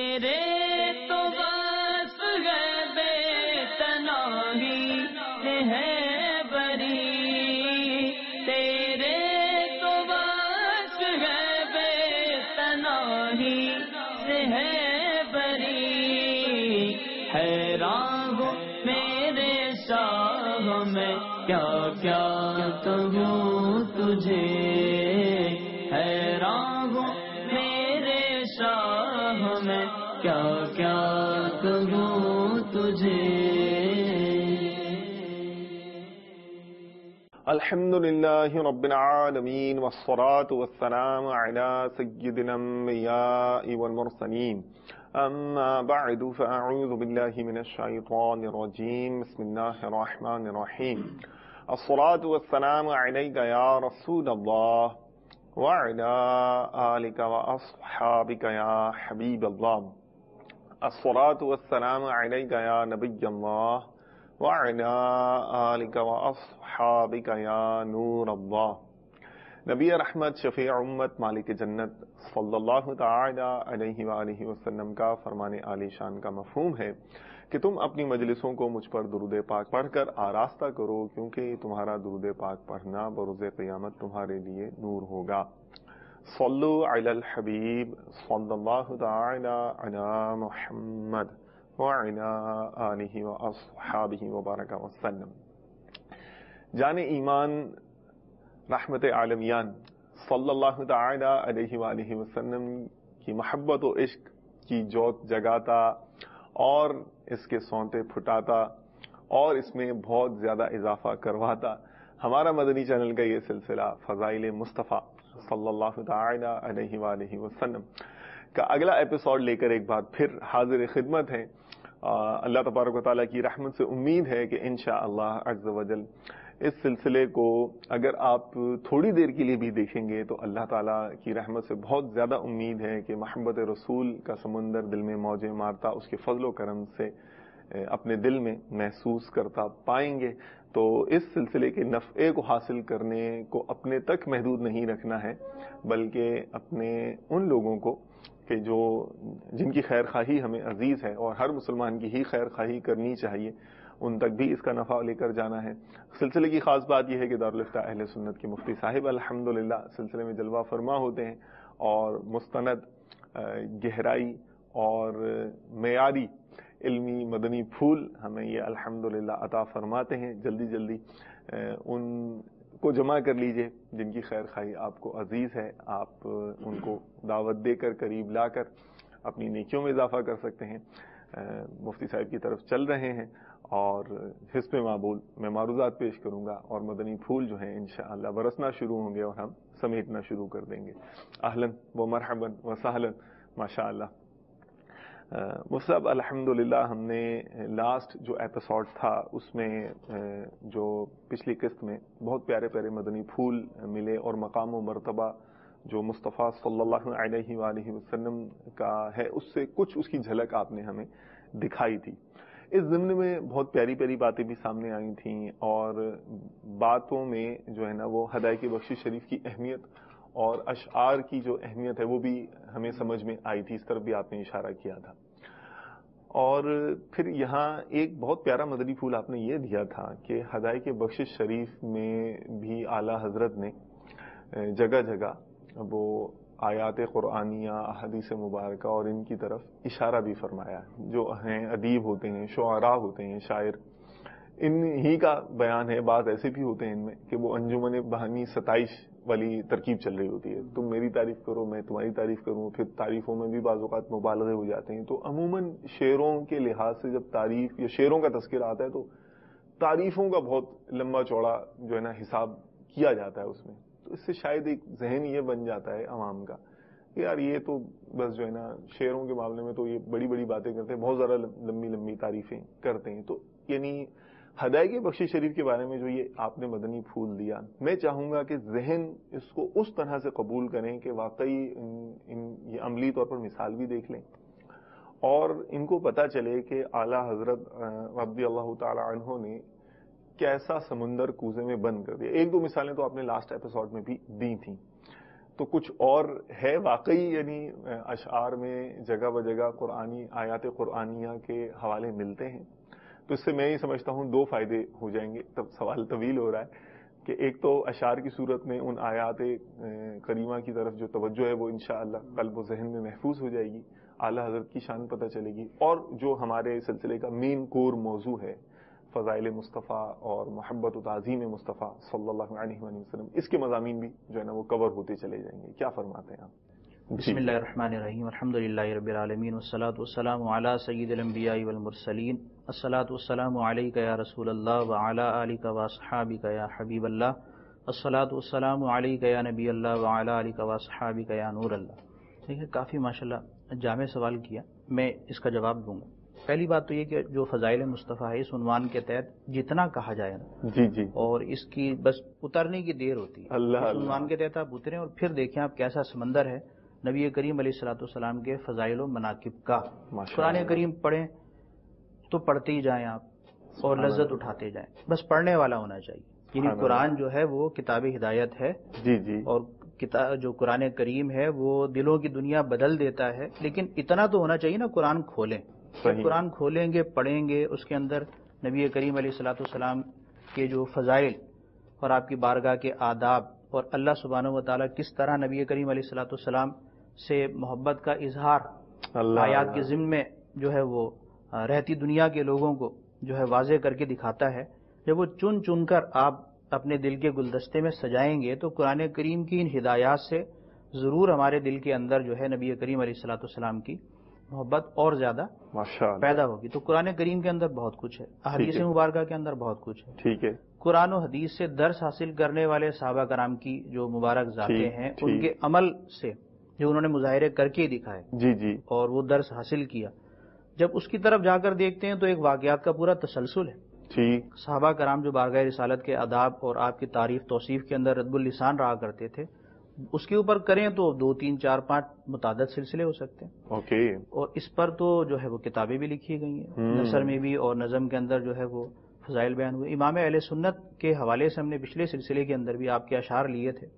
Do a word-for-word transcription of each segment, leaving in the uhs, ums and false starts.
تیرے تو بس ہے بے تنہی ہے بری، تیرے تو بس ہے بے تنہی ہے بری، حیران ہوں میرے شاہ میں کیا کیا کہوں تجھے، حیران ہوں میرے شاہ میں کیا کیا کہوں تجھے۔ الحمد للہ رب العالمین والصلاة والسلام علی سیدنا الانبیاء والمرسلین، اما بعد فاعوذ باللہ من الشیطان الرجیم، بسم اللہ الرحمن الرحیم، الصلاة والسلام علیک یا رسول اللہ وعلی آلک واصحابک یا حبیب اللہ، الصلاة والسلام علیک یا نبی اللہ وعلی آلک واصحابک یا نور اللہ۔ نبی رحمت، شفیع امت، مالک جنت صلی اللہ تعالی علیہ وآلہ وسلم کا فرمان عالی شان کا مفہوم ہے کہ تم اپنی مجلسوں کو مجھ پر درود پاک پڑھ کر آراستہ کرو، کیونکہ تمہارا درود پاک پڑھنا بروز قیامت تمہارے لیے نور ہوگا۔ صلو علی الحبیب صلی اللہ تعالی علی محمد وعلی آلہ واصحابہ وبارک وسلم۔ جان ایمان، رحمت عالمیان صلی اللہ تعالی علیہ وآلہ وسلم کی محبت و عشق کی جوت جگاتا اور اس کے سونتے پھٹاتا اور اس میں بہت زیادہ اضافہ کرواتا ہمارا مدنی چینل کا یہ سلسلہ فضائل مصطفیٰ صلی اللہ تعالی علیہ وآلہ وسلم کا اگلا ایپیسوڈ لے کر ایک بار پھر حاضر خدمت ہے۔ اللہ تبارک و تعالیٰ کی رحمت سے امید ہے کہ انشاءاللہ عز و جل اس سلسلے کو اگر آپ تھوڑی دیر کے لیے بھی دیکھیں گے تو اللہ تعالیٰ کی رحمت سے بہت زیادہ امید ہے کہ محبت رسول کا سمندر دل میں موجیں مارتا اس کے فضل و کرم سے اپنے دل میں محسوس کرتا پائیں گے۔ تو اس سلسلے کے نفع کو حاصل کرنے کو اپنے تک محدود نہیں رکھنا ہے، بلکہ اپنے ان لوگوں کو کہ جو جن کی خیر خواہی ہمیں عزیز ہے اور ہر مسلمان کی ہی خیر خواہی کرنی چاہیے، ان تک بھی اس کا نفع لے کر جانا ہے۔ سلسلے کی خاص بات یہ ہے کہ دارالفتہ اہل سنت کے مفتی صاحب الحمدللہ سلسلے میں جلوہ فرما ہوتے ہیں اور مستند گہرائی اور معیاری علمی مدنی پھول ہمیں یہ الحمدللہ عطا فرماتے ہیں۔ جلدی جلدی ان کو جمع کر لیجئے جن کی خیر خواہی آپ کو عزیز ہے، آپ ان کو دعوت دے کر قریب لا کر اپنی نیکیوں میں اضافہ کر سکتے ہیں۔ مفتی صاحب کی طرف چل رہے ہیں اور حسب معبول میں معروضات پیش کروں گا اور مدنی پھول جو ہیں انشاءاللہ برسنا شروع ہوں گے اور ہم سمیٹنا شروع کر دیں گے۔ اہلاً و مرحباً و سہلاً ماشاءاللہ۔ مصعب الحمدللہ ہم نے لاسٹ جو ایپیسوڈ تھا اس میں جو پچھلی قسط میں بہت پیارے پیارے مدنی پھول ملے اور مقام و مرتبہ جو مصطفیٰ صلی اللہ علیہ وآلہ وسلم کا ہے اس سے کچھ اس کی جھلک آپ نے ہمیں دکھائی تھی۔ اس ضمن میں بہت پیاری پیاری باتیں بھی سامنے آئی تھیں اور باتوں میں جو ہے نا وہ ہدایت بخشش شریف کی اہمیت اور اشعار کی جو اہمیت ہے وہ بھی ہمیں سمجھ میں آئی تھی، اس طرف بھی آپ نے اشارہ کیا تھا۔ اور پھر یہاں ایک بہت پیارا مدنی پھول آپ نے یہ دیا تھا کہ ہدایت بخشش شریف میں بھی اعلیٰ حضرت نے جگہ جگہ وہ آیات قرآنیہ، احادیث مبارکہ اور ان کی طرف اشارہ بھی فرمایا۔ جو ہیں ادیب ہوتے ہیں، شعراء ہوتے ہیں، شاعر، ان ہی کا بیان ہے۔ بعض ایسے بھی ہوتے ہیں ان میں کہ وہ انجمن باہمی ستائش والی ترکیب چل رہی ہوتی ہے، تم میری تعریف کرو میں تمہاری تعریف کروں، پھر تعریفوں میں بھی بعض اوقات مبالغے ہو جاتے ہیں۔ تو عموماً شعروں کے لحاظ سے جب تعریف یا شعروں کا تذکرہ آتا ہے تو تعریفوں کا بہت لمبا چوڑا جو ہے نا حساب کیا جاتا ہے اس میں، تو اس سے شاید ایک ذہن یہ بن جاتا ہے عوام کا کہ یار یہ تو بس جو ہے نا شعروں کے معاملے میں تو یہ بڑی بڑی باتیں کرتے ہیں، بہت زیادہ لمبی لمبی تعریفیں کرتے ہیں۔ تو یعنی ہدایت بخشش شریف کے بارے میں جو یہ آپ نے مدنی پھول دیا، میں چاہوں گا کہ ذہن اس کو اس طرح سے قبول کریں کہ واقعی ان, ان یہ عملی طور پر مثال بھی دیکھ لیں اور ان کو پتہ چلے کہ اعلیٰ حضرت رضی اللہ تعالی عنہ نے کیسا سمندر کوزے میں بند کر دیا۔ ایک دو مثالیں تو آپ نے لاسٹ ایپیسوڈ میں بھی دی تھیں۔ تو کچھ اور ہے واقعی، یعنی اشعار میں جگہ بجگہ قرآنی آیات قرآنیہ کے حوالے ملتے ہیں؟ تو اس سے میں یہ سمجھتا ہوں دو فائدے ہو جائیں گے. تب سوال طویل ہو رہا ہے کہ ایک تو اشعار کی صورت میں ان آیات کریمہ کی طرف جو توجہ ہے وہ انشاءاللہ قلب و ذہن میں محفوظ ہو جائے گی، اعلیٰ حضرت کی شان پتہ چلے گی، اور جو ہمارے سلسلے کا مین کور موضوع ہے فضائل مصطفیٰ اور محبت و تعظیم مصطفیٰ صلی اللہ علیہ وآلہ وسلم، اس کے مضامین بھی جو ہے نا وہ کور ہوتے چلے جائیں گے. کیا فرماتے ہیں آپ؟ بسم اللہ الرحمن الرحیم، الحمدللہ رب العالمین، والصلاة والسلام علی سید الانبیاء والمرسلین، الصلاة والسلام علیک یا رسول اللہ وعلی آلک واصحابک یا حبیب اللہ، الصلاة والسلام علیک یا نبی اللہ وعلی آلک واصحابک یا نور اللہ. دیکھیں کافی ماشاءاللہ جامع سوال کیا، میں اس کا جواب دوں گا. پہلی بات تو یہ کہ جو فضائل مصطفیٰ ہے اس عنوان کے تحت جتنا کہا جائے نا جی جی اور اس کی بس اترنے کی دیر ہوتی ہے. اللہ اس عنوان کے تحت آپ اتریں اور پھر دیکھیں آپ کیسا سمندر ہے نبی کریم علیہ الصلوۃ والسلام کے فضائل و مناقب کا. قرآن کریم پڑھیں تو پڑھتے ہی جائیں آپ اور لذت اٹھاتے جائیں، بس پڑھنے والا ہونا چاہیے. یعنی قرآن جو ہے وہ کتاب ہدایت ہے جی جی اور کتاب جو قرآن کریم ہے وہ دلوں کی دنیا بدل دیتا ہے، لیکن اتنا تو ہونا چاہیے نا قرآن کھولیں. قرآن کھولیں گے پڑھیں گے اس کے اندر نبی کریم علیہ الصلوۃ والسلام کے جو فضائل اور آپ کی بارگاہ کے آداب اور اللہ سبحانہ و تعالیٰ کس طرح نبی کریم علیہ الصلوۃ والسلام سے محبت کا اظہار آیات کے ضمن میں جو ہے وہ رہتی دنیا کے لوگوں کو جو ہے واضح کر کے دکھاتا ہے. جب وہ چن چن کر آپ اپنے دل کے گلدستے میں سجائیں گے تو قرآن کریم کی ان ہدایات سے ضرور ہمارے دل کے اندر جو ہے نبی کریم علیہ الصلوۃ والسلام کی محبت اور زیادہ پیدا ہوگی. تو قرآن کریم کے اندر بہت کچھ ہے، احادیث مبارکہ کے اندر بہت کچھ ہے. ٹھیک ہے. قرآن و حدیث سے درس حاصل کرنے والے صحابہ کرام کی جو مبارک ذاتیں ہیں ان کے عمل سے جو انہوں نے مظاہرے کر کے دکھائے جی جی اور وہ درس حاصل کیا، جب اس کی طرف جا کر دیکھتے ہیں تو ایک واقعات کا پورا تسلسل ہے. ٹھیک. صحابہ کرام جو بارگاہ رسالت کے آداب اور آپ کی تعریف توصیف کے اندر ردب اللسان رہا کرتے تھے، اس کے اوپر کریں تو دو تین چار پانچ متعدد سلسلے ہو سکتے ہیں. اوکے. اور اس پر تو جو ہے وہ کتابیں بھی لکھی گئی ہیں، نثر میں بھی اور نظم کے اندر جو ہے وہ فضائل بیان ہوئے. امام اہل سنت کے حوالے سے ہم نے پچھلے سلسلے کے اندر بھی آپ کے اشعار لیے تھے،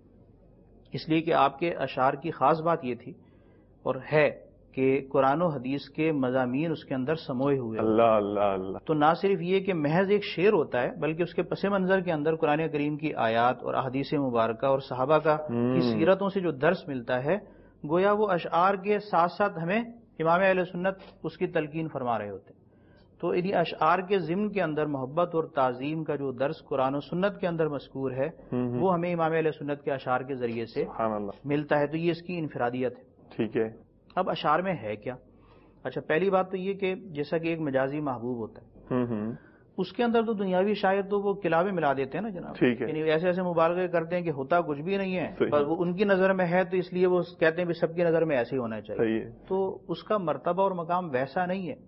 اس لیے کہ آپ کے اشعار کی خاص بات یہ تھی اور ہے کہ قرآن و حدیث کے مضامین اس کے اندر سموئے ہوئے. اللہ اللہ اللہ. تو نہ صرف یہ کہ محض ایک شعر ہوتا ہے بلکہ اس کے پس منظر کے اندر قرآن کریم کی آیات اور احادیث مبارکہ اور صحابہ کا کی سیرتوں سے جو درس ملتا ہے، گویا وہ اشعار کے ساتھ ساتھ ہمیں امام اہل سنت اس کی تلقین فرما رہے ہوتے ہیں. تو انہیں اشعار کے ضمن کے اندر محبت اور تعظیم کا جو درس قرآن و سنت کے اندر مذکور ہے وہ ہمیں امام اہل سنت کے اشعار کے ذریعے سے ملتا ہے. تو یہ اس کی انفرادیت ہے. ٹھیک ہے. اب اشعار میں ہے کیا؟ اچھا، پہلی بات تو یہ کہ جیسا کہ ایک مجازی محبوب ہوتا ہے، اس کے اندر تو دنیاوی شاعر تو وہ کلابیں ملا دیتے ہیں نا جناب. یعنی ایسے ایسے مبالغے کرتے ہیں کہ ہوتا کچھ بھی نہیں ہے، پر وہ ان کی نظر میں ہے تو اس لیے وہ کہتے ہیں کہ سب کی نظر میں ایسے ہی ہونا چاہیے. تو اس کا مرتبہ اور مقام ویسا نہیں ہے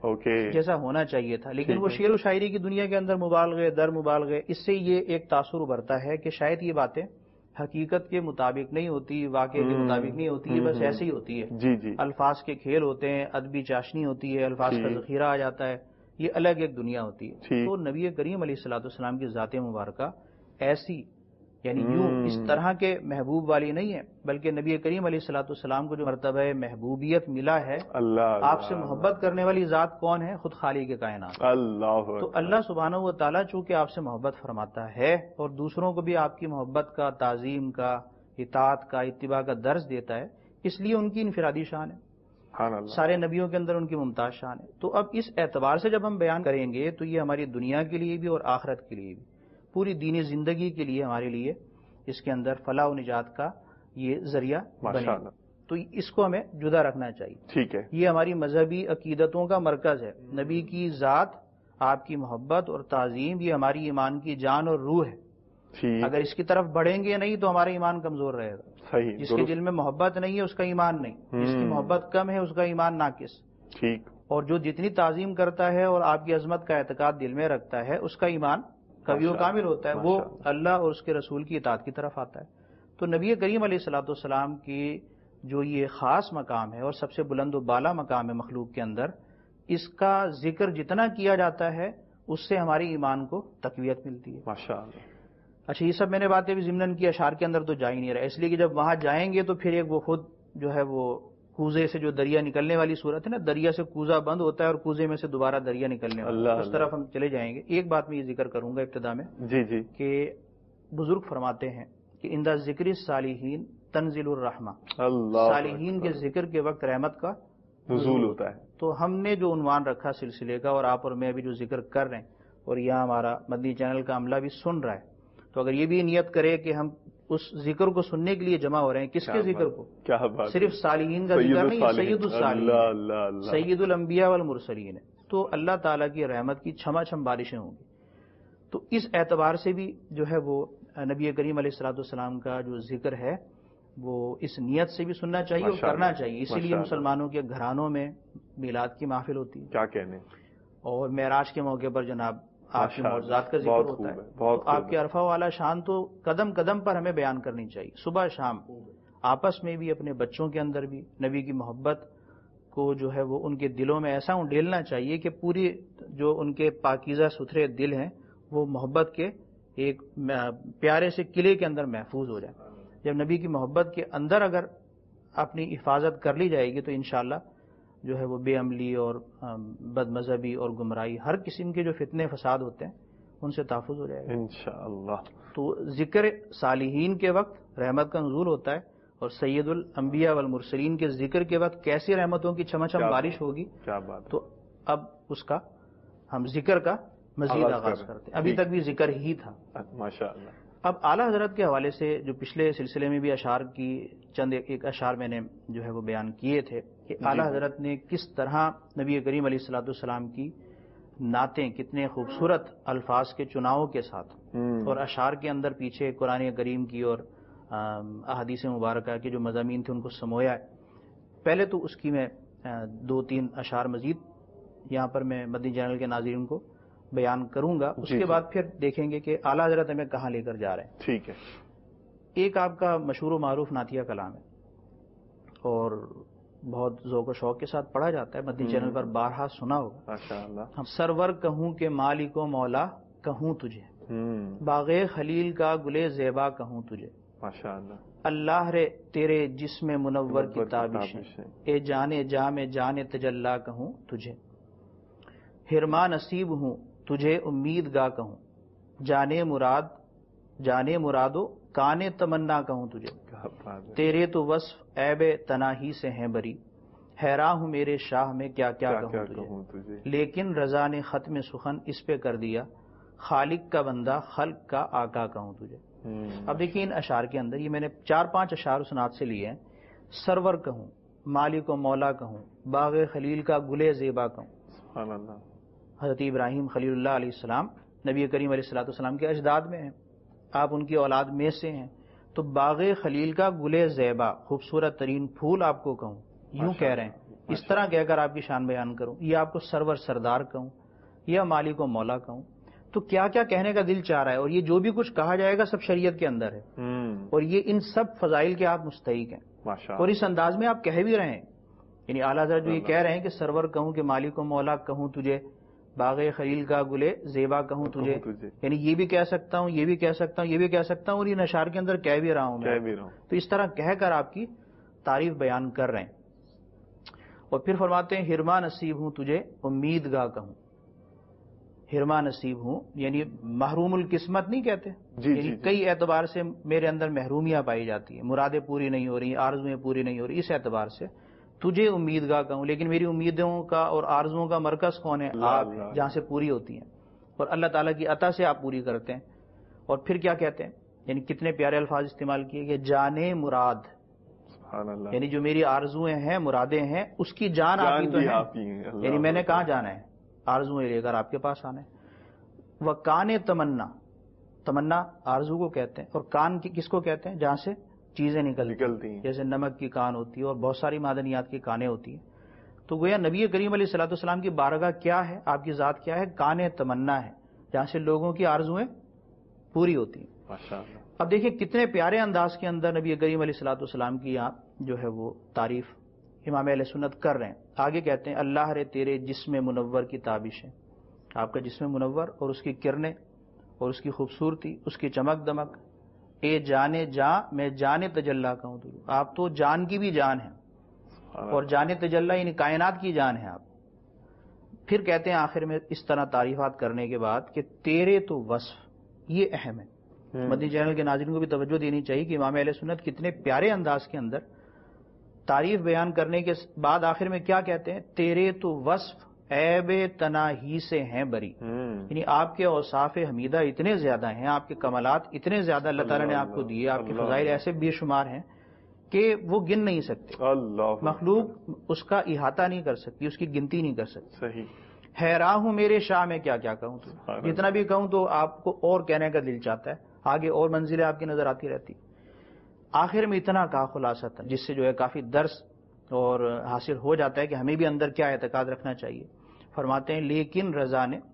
جیسا ہونا چاہیے تھا. لیکن وہ شعر و شاعری کی دنیا کے اندر مبالغے در مبالغے، اس سے یہ ایک تاثر ابھرتا ہے کہ شاید یہ باتیں حقیقت کے مطابق نہیں ہوتی، واقعے کے مطابق نہیں ہوتی، یہ بس ایسے ہی ہوتی ہے. جی جی. الفاظ کے کھیل ہوتے ہیں، ادبی چاشنی ہوتی ہے، الفاظ کا ذخیرہ آ جاتا ہے، یہ الگ ایک دنیا ہوتی ہے. تو نبی کریم علیہ الصلوۃ والسلام کی ذات مبارکہ ایسی یعنی یوں اس طرح کے محبوب والی نہیں ہے، بلکہ نبی کریم علیہ الصلوۃ والسلام کو جو مرتبہ محبوبیت ملا ہے، اللہ آپ سے محبت کرنے والی ذات کون ہے؟ خود خالق کائنات. اللہ. تو اللہ سبحانہ و تعالیٰ چونکہ آپ سے محبت فرماتا ہے اور دوسروں کو بھی آپ کی محبت کا، تعظیم کا، اطاعت کا، اتباع کا درس دیتا ہے، اس لیے ان کی انفرادی شان ہے. سارے نبیوں کے اندر ان کی ممتاز شان ہے. تو اب اس اعتبار سے جب ہم بیان کریں گے تو یہ ہماری دنیا کے لیے بھی اور آخرت کے لیے بھی، پوری دینی زندگی کے لیے ہمارے لیے اس کے اندر فلاح و نجات کا یہ ذریعہ بنے. تو اس کو ہمیں جدا رکھنا چاہیے. ٹھیک ہے. یہ ہماری مذہبی عقیدتوں کا مرکز ہے. نبی کی ذات، آپ کی محبت اور تعظیم یہ ہماری ایمان کی جان اور روح ہے. اگر اس کی طرف بڑھیں گے نہیں تو ہمارا ایمان کمزور رہے گا. صحیح. جس کے دل میں محبت نہیں ہے اس کا ایمان نہیں، جس کی محبت کم ہے اس کا ایمان ناقص. ٹھیک. اور جو جتنی تعظیم کرتا ہے اور آپ کی عظمت کا اعتقاد دل میں رکھتا ہے اس کا ایمان قوی و کامل ہوتا ہے، وہ اللہ اور اس کے رسول کی اطاعت کی طرف آتا ہے. تو نبی کریم علیہ الصلوۃ والسلام کی جو یہ خاص مقام ہے اور سب سے بلند و بالا مقام ہے مخلوق کے اندر، اس کا ذکر جتنا کیا جاتا ہے اس سے ہماری ایمان کو تقویت ملتی ہے. ماشاءاللہ. اچھا، یہ سب میں نے باتیں بھی ضمناً کی، اشعار کے اندر تو جا ہی نہیں رہا، اس لیے کہ جب وہاں جائیں گے تو پھر ایک وہ خود جو ہے وہ کوزے سے جو دریا نکلنے والی صورت ہے نا، دریا سے کوزہ بند ہوتا ہے اور کوزے میں سے دوبارہ دریا نکلنے والا، اس طرف ہم چلے جائیں گے۔ ایک بات میں یہ ذکر کروں گا ابتدا میں، جی جی، کہ بزرگ فرماتے ہیں کہ اندہ ذکر صالحین تنزل الرحمہ، صالحین کے ذکر کے وقت رحمت کا نزول ہوتا ہے۔ تو ہم نے جو عنوان رکھا سلسلے کا، اور آپ اور میں بھی جو ذکر کر رہے ہیں، اور یہاں ہمارا مدنی چینل کا عملہ بھی سن رہا ہے، تو اگر یہ بھی نیت کرے کہ ہم اس ذکر کو سننے کے لیے جمع ہو رہے ہیں، کس کے ذکر کو؟ کیا بات، صرف صالحین کا ذکر نہیں، سید الصالحین، سید الانبیاء والمرسلین، تو اللہ تعالیٰ کی رحمت کی چھما چھم بارشیں ہوں گی۔ تو اس اعتبار سے بھی جو ہے وہ نبی کریم علیہ الصلوۃ والسلام کا جو ذکر ہے وہ اس نیت سے بھی سننا چاہیے اور کرنا چاہیے، اسی لیے مسلمانوں کے گھرانوں میں میلاد کی محفل ہوتی ہے، کیا کہنے، اور معراج کے موقع پر جناب آپ کے معجزات کا ذکر ہوتا ہے، تو آپ کے عرفہ والا شان تو قدم قدم پر ہمیں بیان کرنی چاہیے، صبح شام آپس میں بھی، اپنے بچوں کے اندر بھی نبی کی محبت کو جو ہے وہ ان کے دلوں میں ایسا ڈھیلنا چاہیے کہ پوری جو ان کے پاکیزہ ستھرے دل ہیں وہ محبت کے ایک پیارے سے قلعے کے اندر محفوظ ہو جائے۔ جب نبی کی محبت کے اندر اگر اپنی حفاظت کر لی جائے گی تو انشاءاللہ جو ہے وہ بے عملی اور بد مذہبی اور گمراہی، ہر قسم کے جو فتنے فساد ہوتے ہیں ان سے تحفظ ہو جائے گا انشاءاللہ۔ تو ذکر صالحین کے وقت رحمت کا نزول ہوتا ہے، اور سید الانبیاء والمرسلین کے ذکر کے وقت کیسی رحمتوں کی چھما چھم بارش ہوگی، کیا بات۔ تو اب اس کا ہم ذکر کا مزید آغاز کرتے ہیں، ابھی تک بھی ذکر ہی تھا ماشاءاللہ۔ اب اعلیٰ حضرت کے حوالے سے جو پچھلے سلسلے میں بھی اشعار کی چند ایک اشعار میں نے جو ہے وہ بیان کیے تھے کہ اعلیٰ حضرت نے کس طرح نبی کریم علیہ الصلوۃ والسلام کی نعتیں کتنے خوبصورت الفاظ کے چناؤ کے ساتھ، اور اشعار کے اندر پیچھے قرآن کریم کی اور احادیث مبارکہ کے جو مضامین تھے ان کو سمویا ہے۔ پہلے تو اس کی میں دو تین اشعار مزید یہاں پر میں مدنی چینل کے ناظرین کو بیان کروں گا، اس کے بعد پھر دیکھیں گے کہ اعلیٰ حضرت ہمیں کہاں لے کر جا رہے ہیں۔ ٹھیک ہے۔ ایک آپ کا مشہور و معروف نعتیہ کلام ہے اور بہت ذوق و شوق کے ساتھ پڑھا جاتا ہے، مدنی چینل پر بارہا سنا ہوگا۔ ماشاءاللہ۔ ہم سرور کہوں کہ مالک و مولا کہوں تجھے، باغ خلیل کا گلے زیبا کہوں تجھے، ماشاءاللہ۔ اللہ رے تیرے جسم منور کی تابش اے جانے جام جان تجلا کہوں تجھے، ہرما نصیب ہوں تجھے امید گاہ کہوں، جانے مراد جانے مرادو کانے تمنا کہوں تجھے، تیرے تو وصف عیب تناہی سے ہیں بری، حیراں ہوں میرے شاہ میں کیا کیا کہوں تجھے، لیکن رضا نے ختم سخن اس پہ کر دیا، خالق کا بندہ خلق کا آقا کہوں تجھے۔ اب دیکھیں ان اشعار کے اندر یہ میں نے چار پانچ اشعار اس نعت سے لیے ہیں، سرور کہوں، مالک و مولا کہوں، باغ خلیل کا گلے زیبا کہوں۔ سبحان اللہ۔ حضرت ابراہیم خلیل اللہ علیہ السلام نبی کریم علیہ الصلوۃ والسلام کے اجداد میں ہیں، آپ ان کی اولاد میں سے ہیں، تو باغ خلیل کا گلے زیبا، خوبصورت ترین پھول آپ کو کہوں، یوں کہہ رہے ہیں، اس طرح کہہ کر آپ کی شان بیان کروں، یا آپ کو سرور سردار کہوں، یا مالک و مولا کہوں، تو کیا کیا کہنے کا دل چاہ رہا ہے، اور یہ جو بھی کچھ کہا جائے گا سب شریعت کے اندر ہے، اور یہ ان سب فضائل کے آپ مستحق ہیں، اور اس انداز میں آپ کہہ بھی رہے ہیں، یعنی اعلیٰ حضرت جو یہ کہہ رہے ہیں کہ سرور کہوں کہ مالک و مولا کہوں تجھے، باغ خلیل کا گلے زیبا کہوں تجھے، یعنی یہ بھی کہہ سکتا ہوں، یہ بھی کہہ سکتا ہوں، یہ بھی کہہ سکتا ہوں، اور یہ اشعار کے اندر کہہ بھی رہا ہوں میں، تو اس طرح کہہ کر آپ کی تعریف بیان کر رہے ہیں۔ اور پھر فرماتے ہیں ہرما نصیب ہوں تجھے امید گاہ کہوں، ہرما نصیب ہوں یعنی محروم القسمت نہیں کہتے، یعنی کئی اعتبار سے میرے اندر محرومیاں پائی جاتی ہیں، مرادیں پوری نہیں ہو رہی، آرزویں پوری نہیں ہو رہی، اس اعتبار سے تجھے امید گاہ کہوں، لیکن میری امیدوں کا اور آرزوؤں کا مرکز کون ہے؟ آپ، جہاں سے پوری ہوتی ہیں، اور اللہ تعالیٰ کی عطا سے آپ پوری کرتے ہیں۔ اور پھر کیا کہتے ہیں، یعنی کتنے پیارے الفاظ استعمال کیے کہ جانے مراد، یعنی جو میری آرزویں ہیں، مرادیں ہیں، اس کی جان آپ ہی تو ہے، یعنی میں نے کہاں جانا ہے، آرزویں لے کر آپ کے پاس آنا ہے۔ وہ کان تمنا، تمنا آرزو کو کہتے ہیں، اور کان کس کو کہتے ہیں؟ جہاں سے چیزیں نکلتی ہیں، جیسے نمک کی کان ہوتی ہے اور بہت ساری معدنیات کی کانیں ہوتی ہیں، تو گویا نبی کریم علیہ الصلوۃ والسلام کی بارگاہ کیا ہے، آپ کی ذات کیا ہے؟ کان تمنا ہے، جہاں سے لوگوں کی آرزویں پوری ہوتی ہیں۔ ماشاءاللہ۔ اب دیکھیں کتنے پیارے انداز کے اندر نبی کریم علیہ الصلوۃ والسلام کی یہاں جو ہے وہ تعریف امام اہل سنت کر رہے ہیں۔ آگے کہتے ہیں اللہ رے تیرے جسم منور کی تابش ہے، آپ کا جسم منور اور اس کی کرنیں اور اس کی خوبصورتی، اس کی چمک دمک، اے جانے جاں میں جانے تجلی کہوں تو آپ تو جان کی بھی جان ہیں، اور جانے تجلی یعنی کائنات کی جان ہے آپ۔ پھر کہتے ہیں آخر میں اس طرح تعریفات کرنے کے بعد کہ تیرے تو وصف، یہ اہم ہے، مدنی چینل کے ناظرین کو بھی توجہ دینی چاہیے کہ امام اہل سنت کتنے پیارے انداز کے اندر تعریف بیان کرنے کے بعد آخر میں کیا کہتے ہیں، تیرے تو وصف عیب تناہی سے ہیں بری، یعنی آپ کے اوصاف حمیدہ اتنے زیادہ ہیں، آپ کے کمالات اتنے زیادہ اللہ تعالیٰ نے آپ کو دیے، آپ کے فضائل ایسے بے شمار ہیں کہ وہ گن نہیں سکتے، مخلوق اس کا احاطہ نہیں کر سکتی، اس کی گنتی نہیں کر سکتی۔ صحیح۔ حیران ہوں میرے شاہ میں کیا کیا کہوں تو، جتنا بھی کہوں تو آپ کو اور کہنے کا دل چاہتا ہے، آگے اور منزلیں آپ کی نظر آتی رہتی۔ آخر میں اتنا کا خلاصہ تھا جس سے جو ہے کافی درس اور حاصل ہو جاتا ہے کہ ہمیں بھی اندر کیا اعتقاد رکھنا چاہیے۔ فرماتے ہیں لیکن رضا نے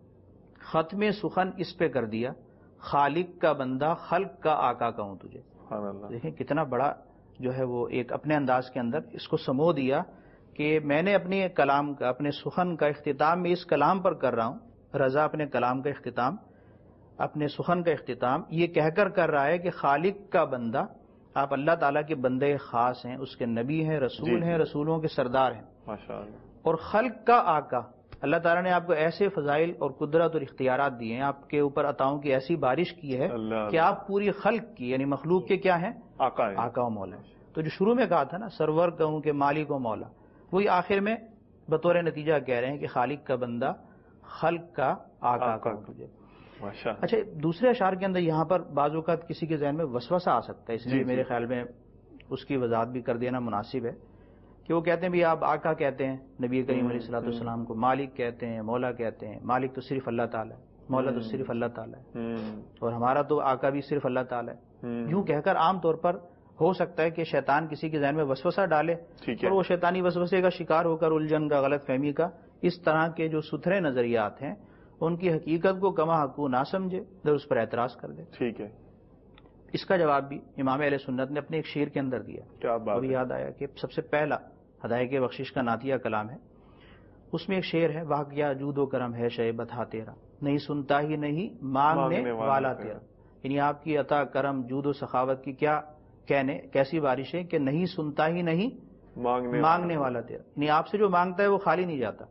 ختم سخن اس پہ کر دیا، خالق کا بندہ خلق کا آقا کہوں تجھے۔ دیکھیں کتنا بڑا جو ہے وہ ایک اپنے انداز کے اندر اس کو سمو دیا کہ میں نے اپنے کلام کا، اپنے سخن کا اختتام میں اس کلام پر کر رہا ہوں۔ رضا اپنے کلام کا اختتام، اپنے سخن کا اختتام یہ کہہ کر کر رہا ہے کہ خالق کا بندہ، آپ اللہ تعالیٰ کے بندے خاص ہیں، اس کے نبی ہیں، رسول ہیں، رسولوں کے سردار ہیں، ماشاءاللہ، اور خلق کا آقا، اللہ تعالیٰ نے آپ کو ایسے فضائل اور قدرت اور اختیارات دیے ہیں، آپ کے اوپر عطاؤں کی ایسی بارش کی ہے کہ آپ پوری خلق کی یعنی مخلوق کے کیا ہیں، آقا ہیں، آقا و مولا۔ تو جو شروع میں کہا تھا نا سرور کہوں کہ مالک و مولا، وہی آخر میں بطور نتیجہ کہہ رہے ہیں کہ خالق کا بندہ خلق کا آقا کہوں تجھے۔ اچھا دوسرے اشعار کے اندر یہاں پر بعض اوقات کسی کے ذہن میں وسوسہ آ سکتا ہے، اس لیے میرے خیال میں اس کی وضاحت بھی کر دینا مناسب ہے کہ وہ کہتے ہیں بھی آپ آقا کہتے ہیں نبی کریم علیہ الصلوۃ والسلام کو، مالک کہتے ہیں، مولا کہتے ہیں، مالک تو صرف اللہ تعالیٰ ہے، مولا تو صرف اللہ تعالیٰ ہے، اور ہمارا تو آقا بھی صرف اللہ تعالیٰ ہے۔ یوں کہہ کر عام طور پر ہو سکتا ہے کہ شیطان کسی کے ذہن میں وسوسہ ڈالے اور وہ شیطانی وسوسے کا شکار ہو کر الجھن کا، غلط فہمی کا، اس طرح کے جو ستھرے نظریات ہیں ان کی حقیقت کو کما حقو نہ سمجھے اور اس پر اعتراض کر دے۔ ٹھیک ہے، اس کا جواب بھی امام اہل سنت نے اپنے ایک شعر کے اندر دیا۔ کیا بات ہے؟ یاد آیا کہ سب سے پہلا ہدایت بخشش کا نعتیہ کلام ہے، اس میں ایک شعر ہے، واقعہ جود و کرم ہے شے بتا تیرا، نہیں سنتا ہی نہیں مانگنے والا تیرا، یعنی آپ کی عطا کرم جود و سخاوت کی کیا کہنے کیسی بارش ہے کہ نہیں سنتا ہی نہیں مانگنے والا تیرا، یعنی آپ سے جو مانگتا ہے وہ خالی نہیں جاتا،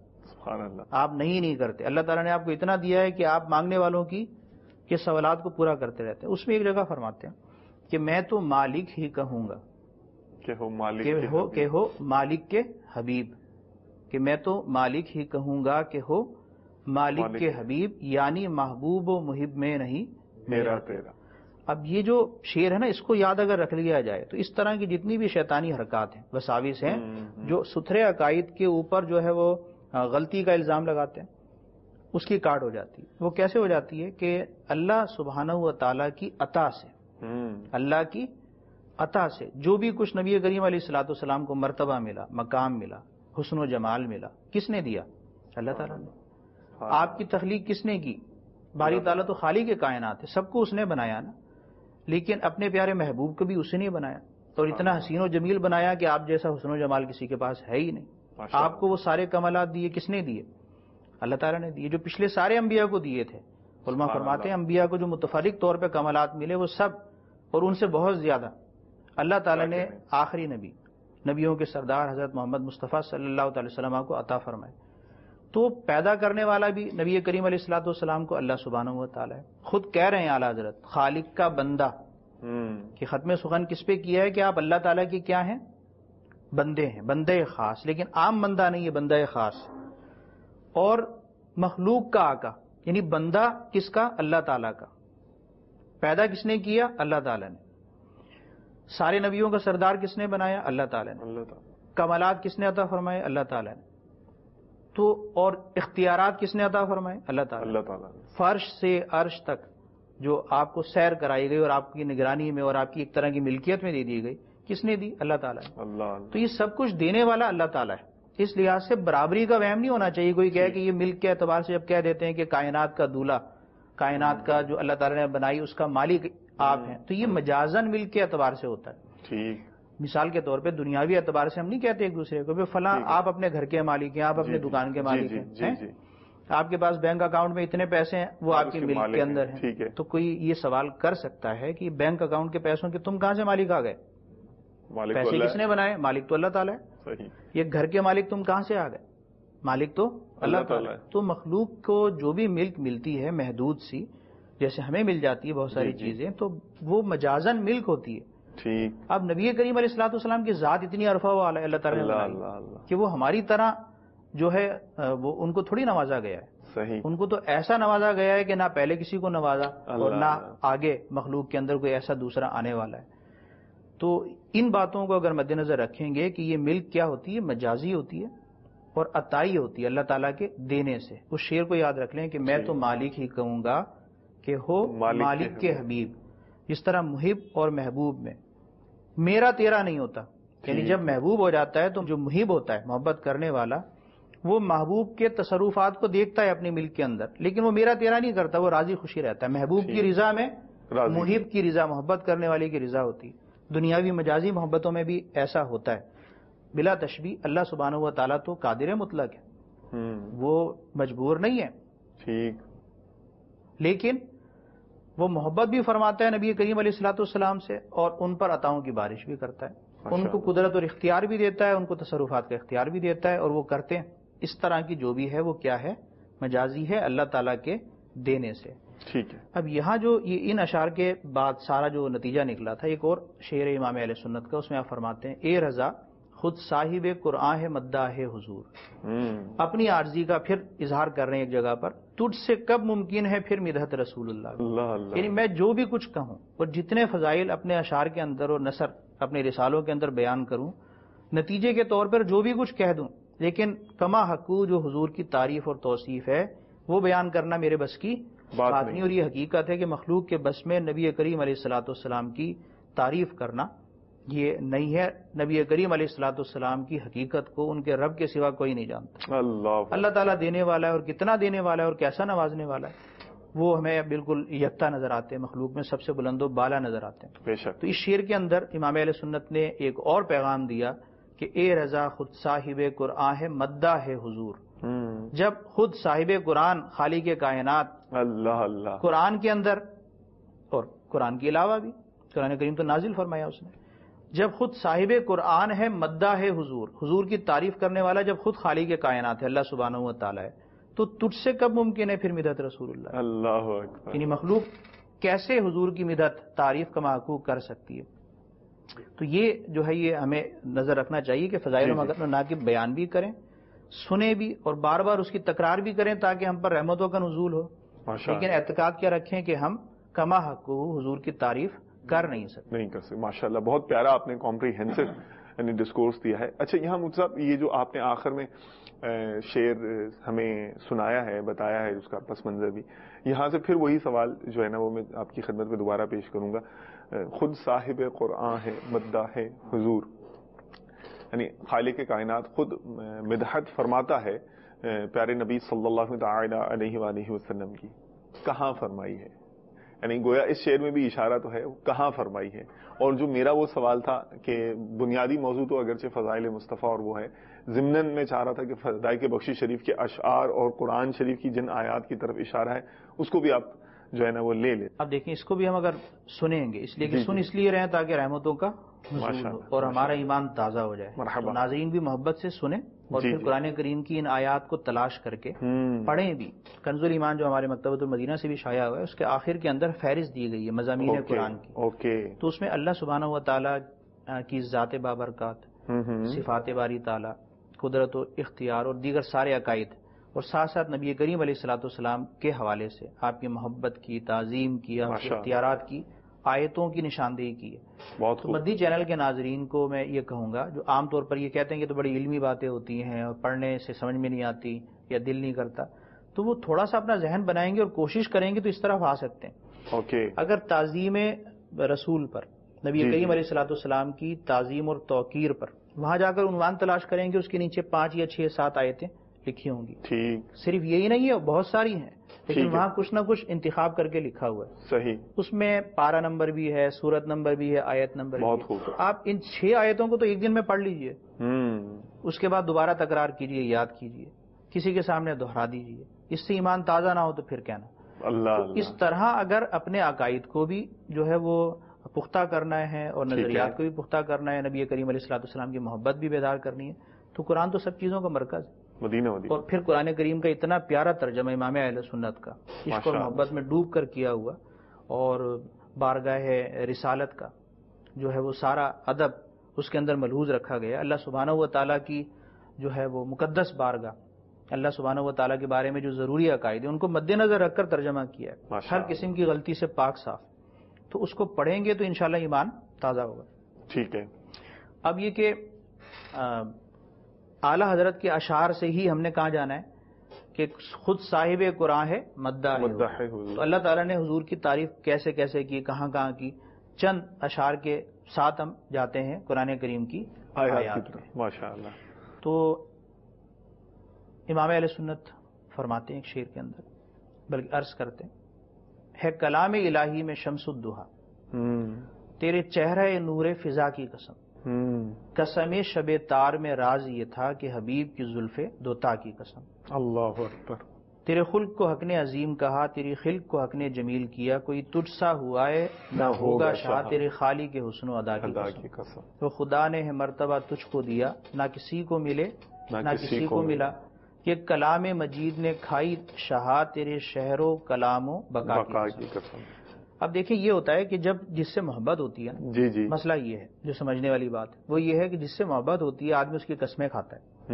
آپ نہیں نہیں کرتے، اللہ تعالیٰ نے آپ کو اتنا دیا ہے کہ آپ مانگنے والوں کی کے سوالات کو پورا کرتے رہتے ہیں۔ اس میں ایک جگہ فرماتے ہیں کہ میں تو مالک ہی کہوں گا کہ ہو مالک کہ ہو کہ ہو مالک کے حبیب، کہ میں تو مالک ہی کہوں گا کہ ہو مالک کے حبیب، یعنی محبوب و محب میں نہیں میرا تیرا۔ اب یہ جو شعر ہے نا اس کو یاد اگر رکھ لیا جائے تو اس طرح کی جتنی بھی شیطانی حرکات ہیں، وساوس ہیں جو ستھرے عقائد کے اوپر جو ہے وہ غلطی کا الزام لگاتے ہیں، اس کی کاٹ ہو جاتی ہے۔ وہ کیسے ہو جاتی ہے کہ اللہ سبحانہ و تعالیٰ کی عطا سے، اللہ کی عطا سے جو بھی کچھ نبی کریم علیہ الصلوۃ والسلام کو مرتبہ ملا، مقام ملا، حسن و جمال ملا، کس نے دیا؟ اللہ تعالیٰ نے۔ آپ کی تخلیق کس نے کی؟ باری تعالیٰ تو خالق کے کائنات ہے، سب کو اس نے بنایا نا، لیکن اپنے پیارے محبوب کو بھی اسی نے بنایا اور اتنا حسین و جمیل بنایا کہ آپ جیسا حسن و جمال کسی کے پاس ہے ہی نہیں۔ آپ کو وہ سارے کمالات دیے کس نے دیے؟ اللہ تعالیٰ نے دیے، جو پچھلے سارے انبیاء کو دیے تھے۔ علماء فرماتے ہیں انبیاء کو جو متفرق طور پہ کمالات ملے وہ سب اور ان سے بہت زیادہ اللہ تعالیٰ نے آخری نبی، نبیوں کے سردار حضرت محمد مصطفیٰ صلی اللہ تعالی وسلم کو عطا فرمائے۔ تو پیدا کرنے والا بھی نبی کریم علیہ الصلوۃ والسلام کو اللہ سبحانہ و تعالیٰ ہے۔ خود کہہ رہے ہیں اعلیٰ حضرت خالق کا بندہ، کہ ختم سخن کس پہ کیا ہے کہ آپ اللہ تعالیٰ کی کیا ہیں؟ بندے ہیں، بندے خاص، لیکن عام بندہ نہیں ہے، بندہ خاص، اور مخلوق کا آقا، یعنی بندہ کس کا؟ اللہ تعالیٰ کا۔ پیدا کس نے کیا؟ اللہ تعالیٰ نے۔ سارے نبیوں کا سردار کس نے بنایا؟ اللہ تعالیٰ نے۔ کمالات کس نے عطا فرمائے؟ اللہ تعالیٰ نے۔ تو اور اختیارات کس نے عطا فرمائے؟ اللہ تعالیٰ اللہ تعالیٰ نے۔ فرش سے عرش تک جو آپ کو سیر کرائی گئی اور آپ کی نگرانی میں اور آپ کی ایک طرح کی ملکیت میں دے دی گئی، کس نے دی؟ اللہ تعالیٰ نے۔ اللہ تو یہ سب کچھ دینے والا اللہ تعالیٰ ہے۔ اس لحاظ سے برابری کا وہم نہیں ہونا چاہیے، کوئی کہے کہ یہ ملک کے اعتبار سے جب کہہ دیتے ہیں کہ کائنات کا دولہ، کائنات کا جو اللہ تعالیٰ نے بنائی اس کا مالک آپ ہیں، تو یہ مجازن ملک کے اعتبار سے ہوتا ہے۔ ٹھیک، مثال کے طور پہ دنیاوی اعتبار سے ہم نہیں کہتے ایک دوسرے کو فلاں آپ اپنے گھر کے مالک ہیں، آپ اپنے دکان کے مالک ہیں، آپ کے پاس بینک اکاؤنٹ میں اتنے پیسے ہیں، وہ آپ کے ملک کے اندر ہیں، تو کوئی یہ سوال کر سکتا ہے کہ بینک اکاؤنٹ کے پیسوں کے تم کہاں سے مالک آ گئے؟ پیسے کس نے بنائے؟ مالک تو اللہ تعالیٰ ہے۔ یہ گھر کے مالک تم کہاں سے آ گئے؟ مالک تو اللہ تعالیٰ ہے۔ تو مخلوق کو جو بھی ملک ملتی ہے محدود سی، جیسے ہمیں مل جاتی ہے بہت ساری چیزیں، تو وہ مجازن ملک ہوتی ہے۔ ٹھیک۔ اب نبی کریم علیہ الصلوۃ والسلام کی ذات اتنی عرفہ و اعلیٰ اللہ تعالیٰ نے کہ وہ ہماری طرح جو ہے وہ ان کو تھوڑی نوازا گیا ہے۔ صحیح۔ ان کو تو ایسا نوازا گیا ہے کہ نہ پہلے کسی کو نوازا اور نہ آگے مخلوق کے اندر کوئی ایسا دوسرا آنے والا ہے۔ تو ان باتوں کو اگر مد نظر رکھیں گے کہ یہ ملک کیا ہوتی ہے، مجازی ہوتی ہے اور عطائی ہوتی ہے اللہ تعالیٰ کے دینے سے۔ اس شعر کو یاد رکھ لیں کہ میں تو مالک ہی کہوں گا کہ ہو مالک کے حبیب، جس طرح محب اور محبوب میں میرا تیرا نہیں ہوتا، یعنی جب محبوب ہو جاتا ہے تو جو محب ہوتا ہے محبت کرنے والا، وہ محبوب کے تصرفات کو دیکھتا ہے اپنی ملک کے اندر، لیکن وہ میرا تیرا نہیں کرتا، وہ راضی خوشی رہتا ہے۔ محبوب کی رضا میں محب کی رضا، محبت کرنے والے کی رضا ہوتی ہے۔ دنیاوی مجازی محبتوں میں بھی ایسا ہوتا ہے۔ بلا تشبیہ اللہ سبحانہ و تعالیٰ تو قادر مطلق ہے، وہ مجبور نہیں ہے، ٹھیک، لیکن وہ محبت بھی فرماتا ہے نبی کریم علیہ الصلوۃ والسلام سے، اور ان پر عطاؤں کی بارش بھی کرتا ہے، ان کو قدرت اور اختیار بھی دیتا ہے، ان کو تصرفات کا اختیار بھی دیتا ہے، اور وہ کرتے ہیں۔ اس طرح کی جو بھی ہے وہ کیا ہے، مجازی ہے اللہ تعالیٰ کے دینے سے۔ ٹھیک ہے۔ اب یہاں جو یہ ان اشعار کے بعد سارا جو نتیجہ نکلا تھا، ایک اور شعر امام اہل سنت کا، اس میں آپ فرماتے ہیں، اے رضا خود صاحب قرآن ہے مداح ہے حضور، اپنی عاجزی کا پھر اظہار کر رہے ہیں ایک جگہ پر، تجھ سے کب ممکن ہے پھر مدحت رسول اللہ، اللہ اللہ، یعنی میں جو بھی کچھ کہوں اور جتنے فضائل اپنے اشعار کے اندر اور نثر اپنے رسالوں کے اندر بیان کروں، نتیجے کے طور پر جو بھی کچھ کہہ دوں، لیکن کما حقو جو حضور کی تعریف اور توصیف ہے وہ بیان کرنا میرے بس کی بات نہیں۔ اور یہ حقیقت ہے کہ مخلوق کے بس میں نبی کریم علیہ الصلوۃ والسلام کی تعریف کرنا یہ نہیں ہے۔ نبی کریم علیہ الصلوۃ والسلام کی حقیقت کو ان کے رب کے سوا کوئی نہیں جانتا۔ اللہ اللہ تعالیٰ دینے والا ہے، اور کتنا دینے والا ہے اور کیسا نوازنے والا ہے، وہ ہمیں بالکل یکتا نظر آتے ہیں، مخلوق میں سب سے بلند و بالا نظر آتے ہیں۔ بے شک۔ تو اس شعر کے اندر امام اہل سنت نے ایک اور پیغام دیا کہ اے رضا خود صاحب قرآن ہے مداح ہے حضور، جب خود صاحب قرآن خالق کائنات اللہ اللہ قرآن کے اندر اور قرآن کے علاوہ بھی قرآن کریم تو نازل فرمایا اس نے، جب خود صاحب قرآن ہے مداح ہے حضور، حضور کی تعریف کرنے والا جب خود خالق کائنات ہے اللہ سبحانہ و تعالیٰ ہے، تو تجھ سے کب ممکن ہے پھر مدحت رسول اللہ، اللہ اکبر، یعنی مخلوق کیسے حضور کی مدحت تعریف کا محقوق کر سکتی ہے۔ تو یہ جو ہے یہ ہمیں نظر رکھنا چاہیے کہ فضائل و مناقب بیان بھی کریں، سنیں بھی، اور بار بار اس کی تکرار بھی کریں تاکہ ہم پر رحمتوں کا نزول ہو، لیکن اعتقاد کیا رکھیں کہ ہم کما حق حضور کی تعریف کر نہیں سکتے نہیں کر سکتے۔ ماشاء اللہ، بہت پیارا آپ نے کمپریہنسو یعنی ڈسکورس دیا ہے۔ اچھا، یہاں مجھ صاحب یہ جو آپ نے آخر میں شعر ہمیں سنایا ہے، بتایا ہے اس کا پس منظر بھی، یہاں سے پھر وہی سوال جو ہے نا وہ میں آپ کی خدمت میں دوبارہ پیش کروں گا۔ خود صاحب قرآن ہے مداح ہے حضور، یعنی خالق کائنات خود مدحت فرماتا ہے پیارے نبی صلی اللہ تعالی علیہ وآلہ وسلم کی، کہاں فرمائی ہے؟ یعنی گویا اس شعر میں بھی اشارہ تو ہے، کہاں فرمائی ہے؟ اور جو میرا وہ سوال تھا کہ بنیادی موضوع تو اگرچہ فضائل مصطفیٰ اور وہ ہے، ضمناً میں چاہ رہا تھا کہ فضائل بخشی شریف کے اشعار اور قرآن شریف کی جن آیات کی طرف اشارہ ہے اس کو بھی آپ جو ہے نا وہ لے لیں۔ اب دیکھیں اس کو بھی ہم اگر سنیں گے، اس لیے کہ سن اس لیے رہیں تاکہ رحمتوں کا نزول ہو اور ہمارا ایمان تازہ ہو جائے، تو ناظرین بھی محبت سے سنیں اور پھر قرآن کریم کی ان آیات کو تلاش کر کے پڑھیں بھی۔ کنز الایمان جو ہمارے مکتبۃ المدینہ سے بھی شائع ہوا ہے، اس کے آخر کے اندر فہرست دی گئی ہے مضامین قرآن کی، تو اس میں اللہ سبحانہ و تعالیٰ کی ذات بابرکات، صفات باری تعالیٰ، قدرت و اختیار اور دیگر سارے عقائد، اور ساتھ ساتھ نبی کریم علیہ الصلوۃ والسلام کے حوالے سے آپ کی محبت کی، تعظیم کی، آپ کے اختیارات کی آیتوں کی نشاندہی کی ہے۔ بہت مدی چینل کے ناظرین کو میں یہ کہوں گا جو عام طور پر یہ کہتے ہیں کہ تو بڑی علمی باتیں ہوتی ہیں اور پڑھنے سے سمجھ میں نہیں آتی یا دل نہیں کرتا، تو وہ تھوڑا سا اپنا ذہن بنائیں گے اور کوشش کریں گے تو اس طرف آ سکتے ہیں۔ اوکے، اگر تعظیم رسول پر، نبی کریم علیہ الصلوۃ والسلام کی تعظیم اور توقیر پر وہاں جا کر عنوان تلاش کریں گے، اس کے نیچے پانچ یا چھ سات آیتیں لکھی ہوں گی، ٹھیک، صرف یہی نہیں ہے، بہت ساری ہیں، لیکن وہاں کچھ نہ کچھ انتخاب کر کے لکھا ہوا ہے، صحیح، اس میں پارا نمبر بھی ہے، سورت نمبر بھی ہے، آیت نمبر بھی ہے، تو آپ ان چھ آیتوں کو تو ایک دن میں پڑھ لیجئے، اس کے بعد دوبارہ تکرار کیجئے، یاد کیجئے، کسی کے سامنے دہرا دیجیے، اس سے ایمان تازہ نہ ہو تو پھر کہنا۔ اللہ تو اس طرح اگر اپنے عقائد کو بھی جو ہے وہ پختہ کرنا ہے اور نظریات کو بھی پختہ کرنا ہے، نبی کریم علیہ الصلوۃ والسلام کی محبت بھی بیدار کرنی ہے، تو قرآن تو سب چیزوں کا مرکز ہے، مدینہ مدینہ۔ اور پھر قرآن کریم کا اتنا پیارا ترجمہ امام اہل سنت کا عشق اور محبت میں ڈوب کر کیا ہوا، اور بارگاہ رسالت کا جو ہے وہ سارا ادب اس کے اندر ملحوظ رکھا گیا۔ اللہ سبحانہ و تعالیٰ کی جو ہے وہ مقدس بارگاہ، اللہ سبحانہ و تعالیٰ کے بارے میں جو ضروری عقائد ہیں ان کو مد نظر رکھ کر ترجمہ کیا ہے، ہر قسم کی غلطی سے پاک صاف، تو اس کو پڑھیں گے تو انشاءاللہ ایمان تازہ ہوگا۔ ٹھیک ہے۔ اب یہ کہ اعلی حضرت کے اشعار سے ہی ہم نے کہاں جانا ہے کہ خود صاحب قرآن ہے مداح ہے، تو اللہ تعالیٰ نے حضور کی تعریف کیسے کیسے کی، کہاں کہاں کی، چند اشعار کے ساتھ ہم جاتے ہیں قرآن کریم کی آیات میں۔ ماشاءاللہ۔ تو امام اہل سنت فرماتے ہیں ایک شعر کے اندر، بلکہ عرض کرتے ہیں، ہے کلام الہی میں شمس الدہا، تیرے چہرہ نور فضا کی قسم، قسم شب تار میں راز یہ تھا کہ حبیب کی زلف دوتا کی قسم، اللہ اکبر، تیرے خلق کو حق نے عظیم کہا، تیری خلق کو حق نے جمیل کیا، کوئی تجھ سا ہوا ہے نہ ہوگا شاہ، تیرے خالی کے حسن و ادا کی قسم، وہ خدا نے ہے مرتبہ تجھ کو دیا، نہ کسی کو ملے نہ کسی کو ملا، یہ کلام مجید نے کھائی شہا، تیرے شہر و کلام و بقا کی قسم۔ اب دیکھیں یہ ہوتا ہے کہ جب جس سے محبت ہوتی ہے نا، جی جی، مسئلہ یہ ہے جو سمجھنے والی بات ہے، وہ یہ ہے کہ جس سے محبت ہوتی ہے آدمی اس کی قسمیں کھاتا ہے۔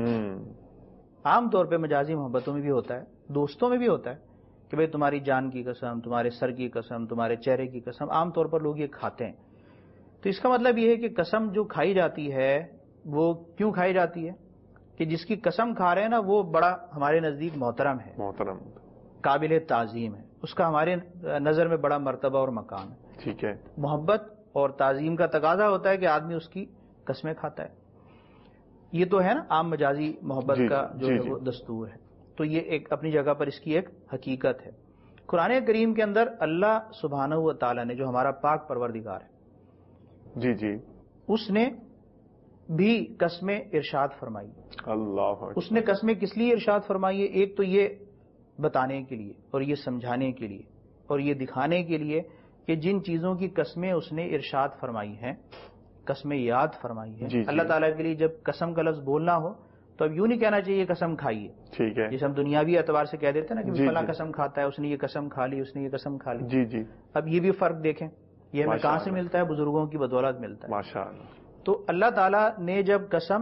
عام طور پہ مجازی محبتوں میں بھی ہوتا ہے، دوستوں میں بھی ہوتا ہے کہ بھئی تمہاری جان کی قسم، تمہارے سر کی قسم، تمہارے چہرے کی قسم، عام طور پر لوگ یہ کھاتے ہیں۔ تو اس کا مطلب یہ ہے کہ قسم جو کھائی جاتی ہے وہ کیوں کھائی جاتی ہے کہ جس کی قسم کھا رہے ہیں نا وہ بڑا ہمارے نزدیک محترم ہے، محترم، قابل تعظیم ہے، اس کا ہمارے نظر میں بڑا مرتبہ اور مقام ہے۔ ٹھیک ہے۔ محبت اور تعظیم کا تقاضا ہوتا ہے کہ آدمی اس کی قسمیں کھاتا ہے، یہ تو ہے نا عام مجازی محبت جی کا جو جی ہے جی وہ دستور ہے، تو یہ ایک اپنی جگہ پر اس کی ایک حقیقت ہے۔ قرآن کریم کے اندر اللہ سبحانہ و تعالیٰ نے جو ہمارا پاک پروردگار ہے، جی جی، اس نے بھی قسمیں ارشاد فرمائی۔ اللہ، اس نے قسمیں کس لیے ارشاد فرمائی ہے؟ ایک تو یہ بتانے کے لیے اور یہ سمجھانے کے لیے اور یہ دکھانے کے لیے کہ جن چیزوں کی قسمیں اس نے ارشاد فرمائی ہیں، قسمیں یاد فرمائی ہیں، جی جی، اللہ تعالیٰ کے لیے جب قسم کا لفظ بولنا ہو تو اب یوں نہیں کہنا چاہیے قسم کھائیے، ٹھیک ہے، جسے ہم دنیاوی اعتبار سے کہہ دیتے ہیں نا کہ جی فلاں جی، قسم کھاتا ہے، اس نے یہ قسم کھا لی، اس نے یہ قسم کھا لی۔ جی جی، اب یہ بھی فرق دیکھیں، یہ ہمیں ماشاء کہاں سے اللہ، ملتا ہے؟ بزرگوں کی بدولت ملتا ہے۔ ماشاء اللہ، تو اللہ تعالیٰ نے جب قسم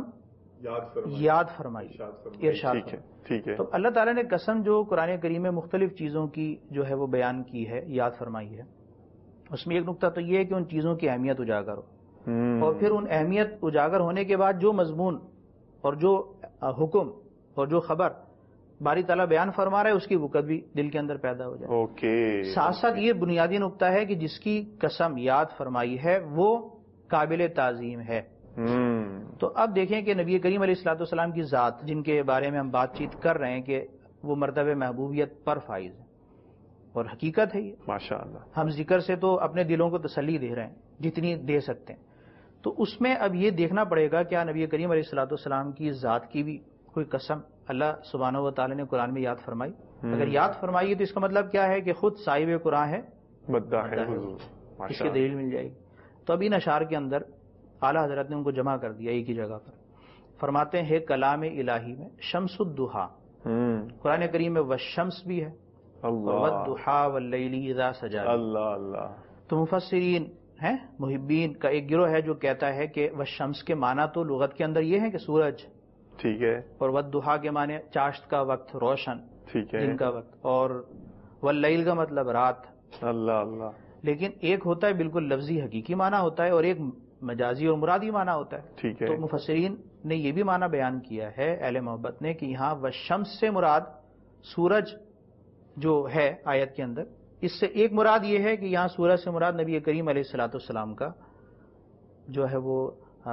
یاد فرمائی، ارشاد ٹھیک ہے، ٹھیک ہے، تو اللہ تعالیٰ نے قسم جو قرآن کریم میں مختلف چیزوں کی جو ہے وہ بیان کی ہے، یاد فرمائی ہے، اس میں ایک نقطہ تو یہ ہے کہ ان چیزوں کی اہمیت اجاگر ہو، اور پھر ان اہمیت اجاگر ہونے کے بعد جو مضمون اور جو حکم اور جو خبر باری تعالیٰ بیان فرما رہا ہے اس کی وقت بھی دل کے اندر پیدا ہو جائے۔ اوکے، ساتھ ساتھ یہ بنیادی نقطہ ہے کہ جس کی قسم یاد فرمائی ہے وہ قابل تعظیم ہے۔ تو اب دیکھیں کہ نبی کریم علیہ الصلوۃ والسلام کی ذات جن کے بارے میں ہم بات چیت کر رہے ہیں کہ وہ مرتبہ محبوبیت پر فائز ہے، اور حقیقت ہے یہ، ماشاءاللہ، ہم ذکر سے تو اپنے دلوں کو تسلی دے رہے ہیں جتنی دے سکتے ہیں، تو اس میں اب یہ دیکھنا پڑے گا کیا نبی کریم علیہ الصلوۃ والسلام کی ذات کی بھی کوئی قسم اللہ سبحانہ و تعالیٰ نے قرآن میں یاد فرمائی؟ اگر یاد فرمائی ہے تو اس کا مطلب کیا ہے کہ خود صاحب قرآن ہے، مداح ہے حضور، اس ماشاء کی دلیل مل جائے گی۔ تو اب ان اشعار کے اندر اعلیٰ حضرت نے ان کو جمع کر دیا ایک ہی جگہ پر، فرماتے ہیں کلام الہی میں شمس الدحا، قرآن کریم میں والشمس بھی ہے، والضحا واللیل اذا سجا، اللہ اللہ، تو مفسرین ہیں محبین کا ایک گروہ ہے جو کہتا ہے کہ والشمس کے معنی تو لغت کے اندر یہ ہے کہ سورج، ٹھیک ہے، اور والضحا کے معنی چاشت کا وقت، روشن ٹھیک ہے، دن کا وقت، اور واللیل کا مطلب رات۔ اللہ اللہ، لیکن ایک ہوتا ہے بالکل لفظی حقیقی معنی ہوتا ہے اور ایک مجازی اور مرادی معنی ہوتا ہے۔ ٹھیک ہے، تو مفسرین نے یہ بھی معنی بیان کیا ہے اہل محبت نے کہ یہاں والشمس سے مراد سورج جو ہے آیت کے اندر، اس سے ایک مراد یہ ہے کہ یہاں سورج سے مراد نبی کریم علیہ الصلوۃ والسلام کا جو ہے وہ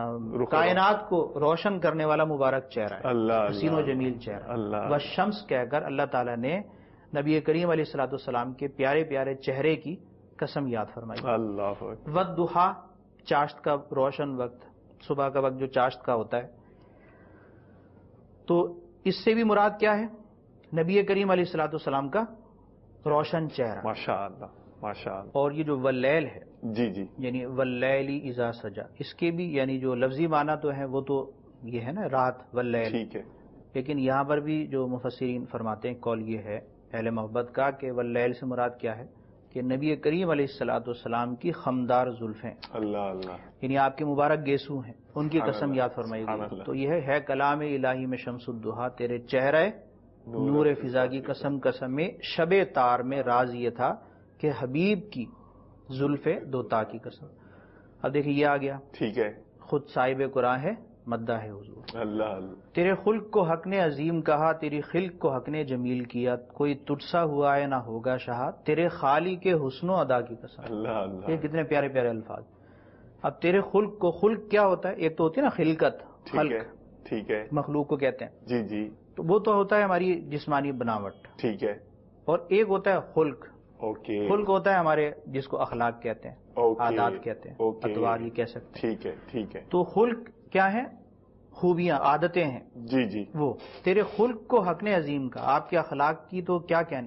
کائنات کو روشن کرنے والا مبارک چہرہ ہے، اللہ حسین و جمیل چہرہ۔ اللہ، والشمس کہہ کر اللہ تعالیٰ نے نبی کریم علیہ الصلوۃ والسلام کے پیارے پیارے چہرے کی قسم یاد فرمائی۔ اللہ، والضحا چاشت کا روشن وقت، صبح کا وقت جو چاشت کا ہوتا ہے، تو اس سے بھی مراد کیا ہے؟ نبی کریم علیہ الصلوۃ والسلام کا روشن چہرہ، ماشاء اللہ ماشاء اللہ. اور یہ جو واللیل ہے جی جی یعنی واللیل اذا سجا، اس کے بھی یعنی جو لفظی معنی تو ہے وہ تو یہ ہے نا رات واللیل، ٹھیک ہے. لیکن یہاں پر بھی جو مفسرین فرماتے ہیں قول یہ ہے اہل محبت کا کہ واللیل سے مراد کیا ہے کہ نبی کریم علیہ الصلوۃ والسلام کی خمدار زلفیں، اللہ اللہ یعنی آپ کے مبارک گیسو ہیں، ان کی سبحان قسم اللہ، یاد فرمائی سبحان گئی. اللہ. تو یہ ہے ہے کلام الہی میں شمس الدہا، تیرے چہرے نور فضا کی قسم قسم میں شب تار میں راز یہ تھا کہ حبیب کی زلف دوتا کی قسم. اب دیکھیں یہ آ گیا، ٹھیک ہے. خود صاحب قرآن ہے مدہ ہے حضور. اللہ اللہ تیرے خلق کو حق نے عظیم کہا، تیری خلق کو حق نے جمیل کیا، کوئی تجھ سا ہوا ہے نہ ہوگا شاہ، تیرے خالی کے حسن و ادا کی قسم. اللہ اللہ. یہ کتنے پیارے پیارے الفاظ. اب تیرے خلق کو، خلق کیا ہوتا ہے؟ ایک تو ہوتی ہے نا خلقت، ٹھیک ہے خلق ٹھیک ہے. مخلوق کو کہتے ہیں، جی جی تو وہ تو ہوتا ہے ہماری جسمانی بناوٹ، ٹھیک ہے. اور ایک ہوتا ہے خلق. اوکے. خلق ہوتا ہے ہمارے جس کو اخلاق کہتے ہیں، اوکے. عادات کہتے ہیں، اوکے. ادوار یہ کہہ سکتے ہیں. ٹھیک ہے ٹھیک ہے. تو خلق کیا ہے؟ خوبیاں، عادتیں ہیں. جی جی وہ تیرے خلق کو حق نے عظیم کہا، آپ کے اخلاق کی تو کیا کہنے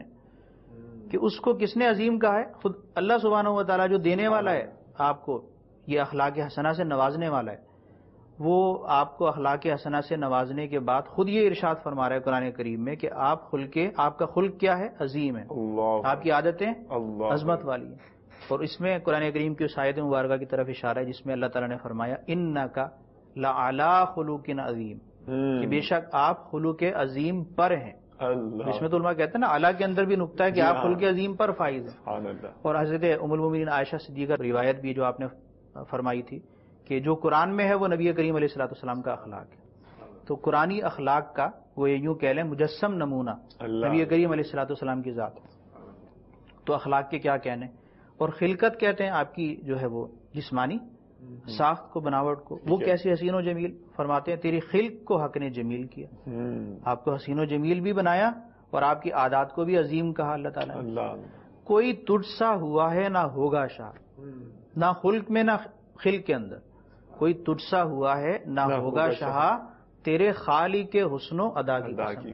کہ اس کو کس نے عظیم کہا ہے؟ خود اللہ سبحانہ و تعالیٰ جو دینے والا ہے آپ کو یہ اخلاق حسنہ سے نوازنے والا ہے، وہ آپ کو اخلاق حسنہ سے نوازنے کے بعد خود یہ ارشاد فرما رہا ہے قرآن کریم میں کہ آپ خلق، آپ کا خلق کیا ہے؟ عظیم ہے. اللہ آپ کی عادتیں اللہ عظمت والی ہیں. اور اس میں قرآن کریم کی اس آیت مبارکہ کی طرف اشارہ ہے جس میں اللہ تعالیٰ نے فرمایا انک لعلی خلق عظیم، کہ بے شک آپ خلق عظیم پر ہیں. اللہ. اس میں تو علماء کہتے ہیں نا اعلیٰ کے اندر بھی نقطہ ہے کہ آپ خلق عظیم پر فائز ہیں. سبحان اللہ. اور حضرت ام المومنین عائشہ صدیقہ روایت بھی جو آپ نے فرمائی تھی کہ جو قرآن میں ہے وہ نبی کریم علیہ الصلوۃ والسلام کا اخلاق ہے. تو قرآنی اخلاق کا وہ یوں کہہ لیں مجسم نمونہ اللہ. نبی کریم علیہ الصلوۃ والسلام کی ذات ہے. تو اخلاق کے کیا کہنے. اور خلقت کہتے ہیں آپ کی جو ہے وہ جسمانی ساخت کو، بناوٹ کو. وہ کیسی حسین و جمیل؟ فرماتے ہیں تیری خلق کو حق نے جمیل کیا، آپ کو حسین و جمیل بھی بنایا اور آپ کی عادات کو بھی عظیم کہا اللہ تعالیٰ نے. اللہ. کوئی تجھ سا ہوا ہے نہ ہوگا شاہ، نہ خلق میں نہ خلق کے اندر کوئی تجھ سا ہوا ہے نہ ہوگا شاہ، تیرے خالق کے حسن و ادا کی قسم.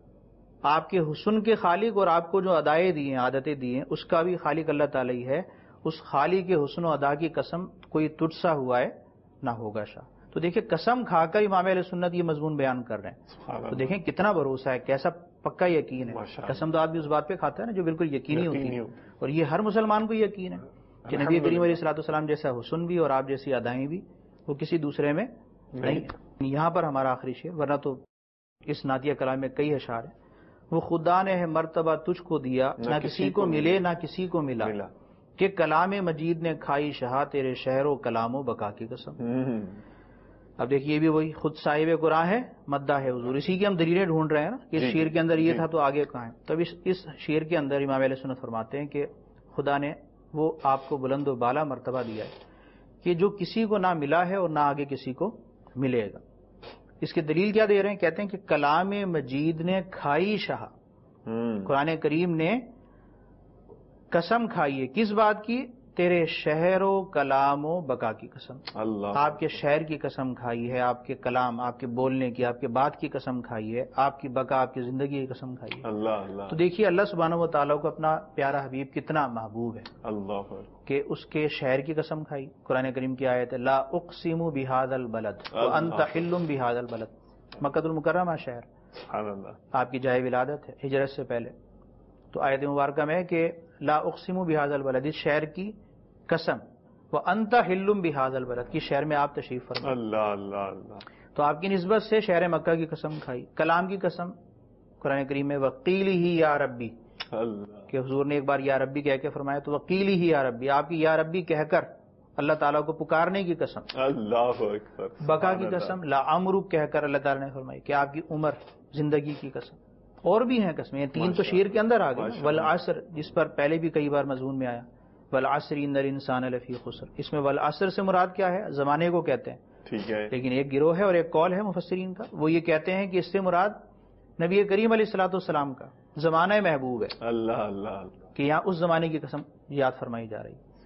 آپ کے حسن کے خالق اور آپ کو جو ادائیں دی ہیں، عادتیں دی ہیں، اس کا بھی خالق اللہ تعالیٰ ہی ہے. اس خالق کے حسن و ادا کی قسم کوئی تجھ سا ہوا ہے نہ ہوگا شاہ. تو دیکھیں قسم کھا کر امام اہل سنت یہ مضمون بیان کر رہے ہیں. تو دیکھیں کتنا بھروسہ ہے، کیسا پکا یقین ہے. قسم تو آدمی اس بات پہ کھاتا ہے نا جو بالکل یقینی ہوتی ہے، اور یہ ہر مسلمان کو یقین ہے کہ نبی کریم علیہ الصلوۃ والسلام جیسا حسن بھی اور آپ جیسی ادائیں بھی وہ کسی دوسرے میں نہیں. یہاں پر ہمارا آخری شعر، ورنہ تو اس نعتیہ کلام میں کئی اشعار ہیں. وہ خدا نے ہے مرتبہ تجھ کو دیا، نہ کسی کو ملے نہ کسی کو ملا، کہ کلام مجید نے کھائی شہا، تیرے شہر و کلام و بقا کی قسم. اب دیکھیے یہ بھی وہی خود صاحب قرآن ہے مدہ ہے حضور. اسی کی ہم دلیلیں ڈھونڈ رہے ہیں نا کہ اس شعر کے اندر یہ تھا تو آگے کہاں ہے. تب اس اس شعر کے اندر امام اہل سنت فرماتے ہیں کہ خدا نے وہ آپ کو بلند و بالا مرتبہ دیا ہے کہ جو کسی کو نہ ملا ہے اور نہ آگے کسی کو ملے گا. اس کی دلیل کیا دے رہے ہیں؟ کہتے ہیں کہ کلام مجید نے کھائی شہا، قرآن کریم نے قسم کھائی ہے کس بات کی؟ تیرے شہر و کلام و بقا کی قسم. اللہ. آپ کے شہر کی قسم کھائی ہے، آپ کے کلام، آپ کے بولنے کی، آپ کے بات کی قسم کھائی ہے، آپ کی بقا، آپ کی زندگی کی قسم کھائی ہے. اللہ اللہ. تو دیکھیے اللہ سبحانہ و تعالیٰ کو اپنا پیارا حبیب کتنا محبوب ہے اللہ کہ اس کے شہر کی قسم کھائی. قرآن کریم کی آیت ہے لا اقسم بہذا البلد وانت حل بہذا البلد. مکۃ المکرمہ شہر سبحان اللہ. آپ کی جائے ولادت ہے ہجرت سے پہلے. تو آیت مبارکہ میں ہے کہ لا اقسم بہذا البلد، اس شہر کی قسم، وانت حل بہذا البلد، کی شہر میں آپ تشریف فرما. اللہ اللہ اللہ. تو آپ کی نسبت سے شہر مکہ کی قسم کھائی. کلام کی قسم قرآن کریم میں وقیل ہی یا ربی، اللہ. کہ حضور نے ایک بار یا ربی کہہ کے فرمایا تو وقیل ہی یا ربی، آپ کی یا ربی کہہ کر اللہ تعالیٰ کو پکارنے کی قسم. اللہ اکبر. بقا کی قسم لا عمرک کہہ کر اللہ تعالیٰ نے فرمائی کہ آپ کی عمر، زندگی کی قسم. اور بھی ہیں قسمیں، یہ تین تو شعر کے اندر آ گئی. والعصر جس پر پہلے بھی کئی بار مضمون میں آیا، والعصر ان الانسان لفی خسر. اس میں والعصر سے مراد کیا ہے؟ زمانے کو کہتے ہیں. ٹھیک ہے. لیکن ایک گروہ ہے اور ایک قول ہے مفسرین کا، وہ یہ کہتے ہیں کہ اس سے مراد نبی کریم علیہ الصلوۃ والسلام کا زمانہ محبوب ہے. اللہ اللہ اللہ. کہ یہاں اس زمانے کی قسم یاد فرمائی جا رہی.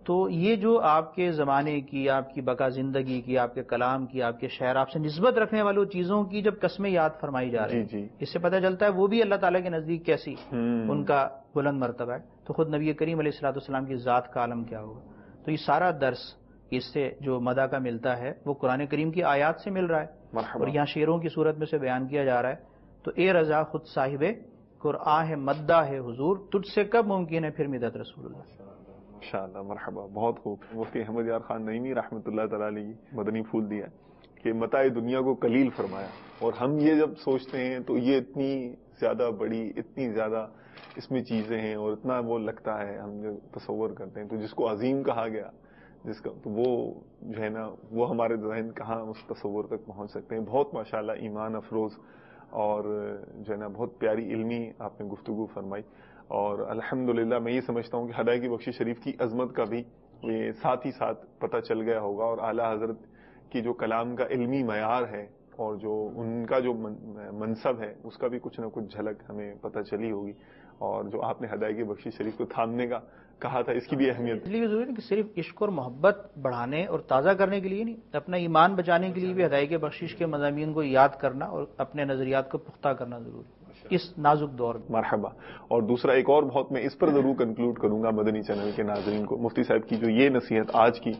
تو یہ جو آپ کے زمانے کی، آپ کی بقا زندگی کی، آپ کے کلام کی، آپ کے شعر، آپ سے نسبت رکھنے والوں چیزوں کی جب قسمیں یاد فرمائی جا رہی ہیں، جی جی اس سے پتہ چلتا ہے وہ بھی اللہ تعالیٰ کے نزدیک کیسی ان کا بلند مرتبہ ہے. تو خود نبی کریم علیہ الصلوۃ والسلام کی ذات کا عالم کیا ہوگا. تو یہ سارا درس اس سے جو مدح کا ملتا ہے وہ قرآن کریم کی آیات سے مل رہا ہے، مرحبا. اور یہاں شعروں کی صورت میں سے بیان کیا جا رہا ہے. تو اے رضا خود صاحب قرآن ہے، مدہ ہے حضور، تجھ سے کب ممکن ہے پھر مدت رسول اللہ. ماشاءاللہ، مرحبا، بہت خوب. مفتی احمد یار خان نعیمی رحمۃ اللہ تعالی علیہ مدنی پھول دیا کہ متاع دنیا کو قلیل فرمایا. اور ہم یہ جب سوچتے ہیں تو یہ اتنی زیادہ بڑی، اتنی زیادہ اس میں چیزیں ہیں اور اتنا وہ لگتا ہے، ہم جو تصور کرتے ہیں تو جس کو عظیم کہا گیا، جس کا تو وہ جو ہے نا وہ ہمارے ذہن کہاں اس تصور تک پہنچ سکتے ہیں. بہت ماشاءاللہ ایمان افروز اور جو ہے نا بہت پیاری علمی آپ نے گفتگو فرمائی. اور الحمدللہ میں یہ سمجھتا ہوں کہ ہدایت کی بخشی شریف کی عظمت کا بھی یہ ساتھ ہی ساتھ پتہ چل گیا ہوگا، اور اعلیٰ حضرت کی جو کلام کا علمی معیار ہے اور جو ان کا جو منصب ہے اس کا بھی کچھ نہ کچھ جھلک ہمیں پتہ چلی ہوگی. اور جو آپ نے ہدایت کی بخشی شریف کو تھامنے کا کہا تھا، اس کی بھی اہمیت. اس لیے ضروری ہے کہ صرف عشق اور محبت بڑھانے اور تازہ کرنے کے لیے نہیں، اپنا ایمان بچانے کے لیے بھی ہدایت کی بخشش کے مضامین کو یاد کرنا اور اپنے نظریات کو پختہ کرنا ضروری ہے اس نازک دور میں. مرحبا. اور دوسرا ایک اور بہت میں اس پر ضرور کنکلوڈ کروں گا مدنی چینل کے ناظرین کو، مفتی صاحب کی جو یہ نصیحت آج کی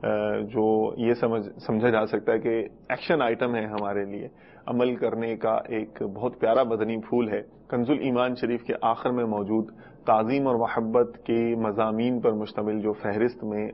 جو یہ سمجھ سمجھا جا سکتا ہے کہ ایکشن آئٹم ہے ہمارے لیے، عمل کرنے کا ایک بہت پیارا مدنی پھول ہے. کنز الایمان شریف کے آخر میں موجود تعظیم اور محبت کے مضامین پر مشتمل جو فہرست میں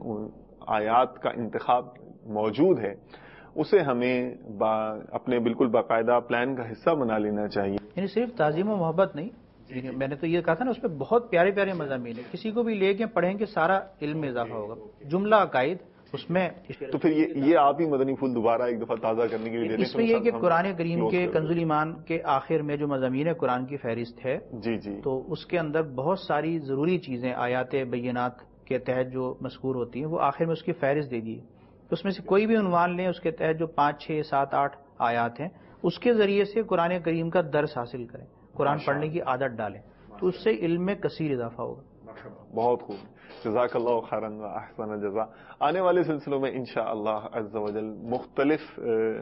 آیات کا انتخاب موجود ہے، اسے ہمیں با اپنے بالکل باقاعدہ پلان کا حصہ بنا لینا چاہیے. یعنی صرف تعظیم و محبت نہیں، میں نے تو یہ کہا تھا نا اس پہ بہت پیارے پیارے مضامین ہیں، کسی کو بھی لے کے پڑھیں گے سارا علم میں اضافہ ہوگا. جملہ عقائد اس میں، تو پھر یہ یہ آپ ہی مدنی پھول دوبارہ ایک دفعہ تازہ کرنے کے لیے اس میں یہ کہ قرآن کریم کے کنز الایمان کے آخر میں جو مضامین قرآن کی فہرست ہے، جی جی تو اس کے اندر بہت ساری ضروری چیزیں آیات بینات کے تحت جو مذکور ہوتی ہیں وہ آخر میں اس کی فہرست دے دی ہے. اس میں سے کوئی بھی عنوان لیں، اس کے تحت جو پانچ چھ سات آٹھ آیات ہیں اس کے ذریعے سے قرآن کریم کا درس حاصل کریں، قرآن پڑھنے کی عادت ڈالیں، تو اس سے علم میں کثیر اضافہ ہوگا. بہت خوب. جزاک اللہ خیرا و احسن الجزاء. آنے والے سلسلوں میں انشاءاللہ عز و جل مختلف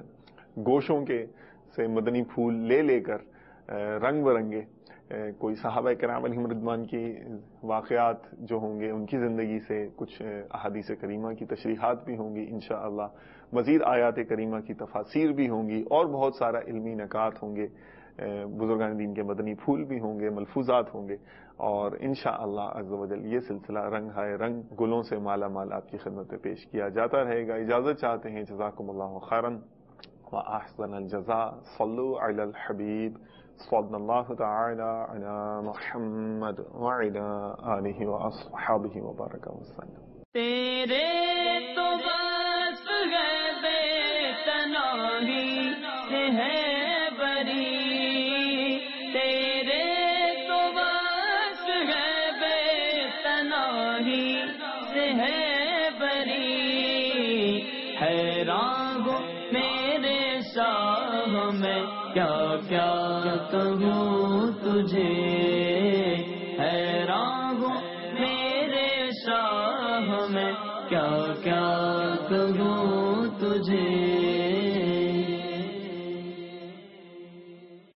گوشوں کے سے مدنی پھول لے لے کر رنگ برنگے کوئی صحابہ کرام علیہم رضوان کی واقعات جو ہوں گے، ان کی زندگی سے کچھ احادیث کریمہ کی تشریحات بھی ہوں گی انشاءاللہ، مزید آیات کریمہ کی تفاسیر بھی ہوں گی، اور بہت سارا علمی نکات ہوں گے، بزرگان دین کے مدنی پھول بھی ہوں گے، ملفوظات ہوں گے. اور انشاءاللہ عز و جل یہ سلسلہ رنگ ہائے رنگ گلوں سے مالا مال آپ کی خدمت میں پیش کیا جاتا رہے گا. اجازت چاہتے ہیں. جزاکم اللہ خیرا و احسن الجزاء. صلو علی الحبیب صلی اللہ تعالی علی محمد وعلی آلہ واصحابہ وبارک وسلم. تیرے تو بس ہے بے تنہی سے ہے بری، تیرے تو بس ہے بے تنہی سے ہے بری. حیران ہوں میرے شاہ میں کیا کیا کہوں تجھے، حیران ہوں میرے شاہ میں کیا کیا کہوں تجھے.